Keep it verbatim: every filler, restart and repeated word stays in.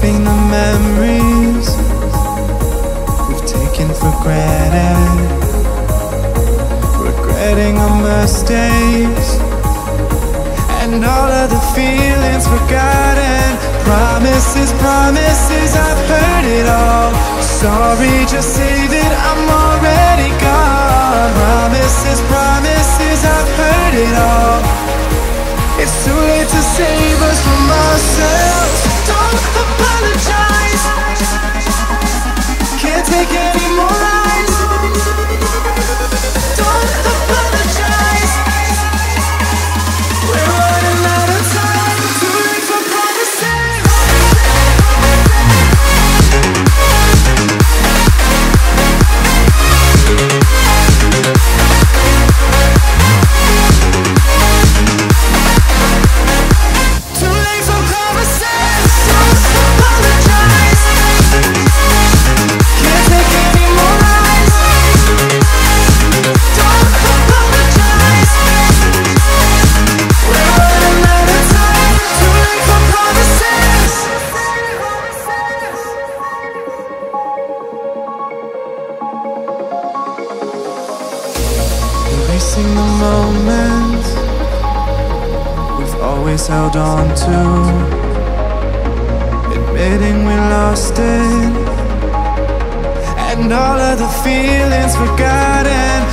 erasing the memories we've taken for granted, regretting our mistakes and all of the feelings forgotten. Promises, promises, I've heard it all. Sorry, just say that I'm already gone. Promises, promises, I've heard it all. It's too late to save us from ourselves. Don't apologize. Can't take any more lies. Don't apologize. We're running out of time. Too late for promises. Too late for promises. Don't apologize. Can't take any more lies. Don't apologize. We're running out of time. Too late for promises. Erasing the moments we've always held on to, admitting we lost it, and all of the feelings forgotten.